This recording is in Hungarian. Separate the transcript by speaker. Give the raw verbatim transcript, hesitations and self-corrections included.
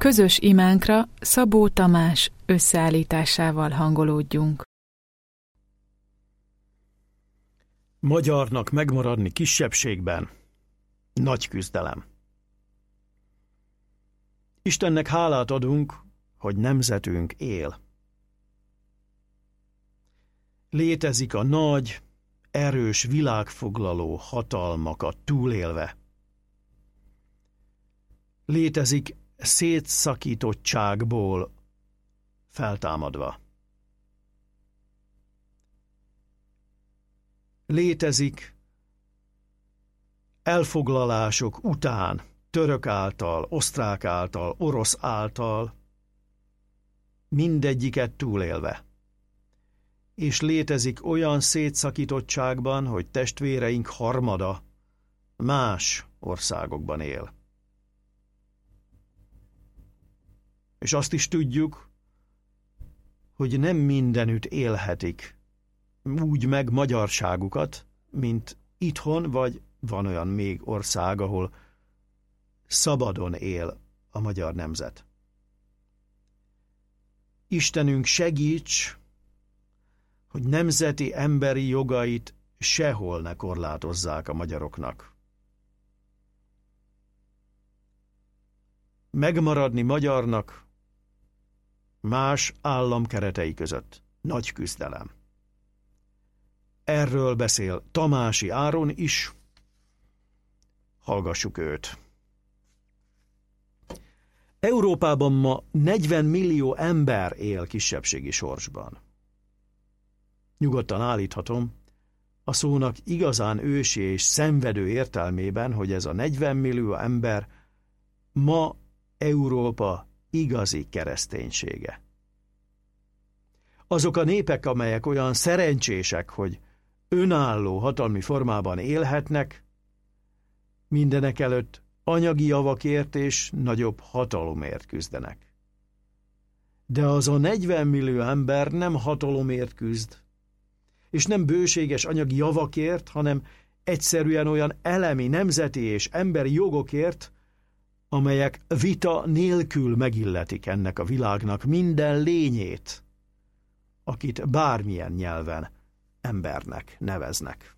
Speaker 1: Közös imánkra Szabó Tamás összeállításával hangolódjunk.
Speaker 2: Magyarnak megmaradni kisebbségben nagy küzdelem. Istennek hálát adunk, hogy nemzetünk él. Létezik a nagy, erős világfoglaló hatalmakat túlélve. Létezik szétszakítottságból feltámadva. Létezik elfoglalások után, török által, osztrák által, orosz által, mindegyiket túlélve. És létezik olyan szétszakítottságban, hogy testvéreink harmada más országokban él. És azt is tudjuk, hogy nem mindenütt élhetik úgy meg magyarságukat, mint itthon, vagy van olyan még ország, ahol szabadon él a magyar nemzet. Istenünk, segíts, hogy nemzeti emberi jogait sehol ne korlátozzák a magyaroknak. Megmaradni magyarnak más állam keretei között nagy küzdelem. Erről beszél Tamási Áron is. Hallgassuk őt. Európában ma negyven millió ember él kisebbségi sorsban. Nyugodtan állíthatom, a szónak igazán ősi és szenvedő értelmében, hogy ez a negyven millió ember ma Európa igazi kereszténysége. Azok a népek, amelyek olyan szerencsések, hogy önálló hatalmi formában élhetnek, mindenekelőtt anyagi javakért és nagyobb hatalomért küzdenek. De az a negyven millió ember nem hatalomért küzd, és nem bőséges anyagi javakért, hanem egyszerűen olyan elemi, nemzeti és emberi jogokért, amelyek vita nélkül megilletik ennek a világnak minden lényét, akit bármilyen nyelven embernek neveznek.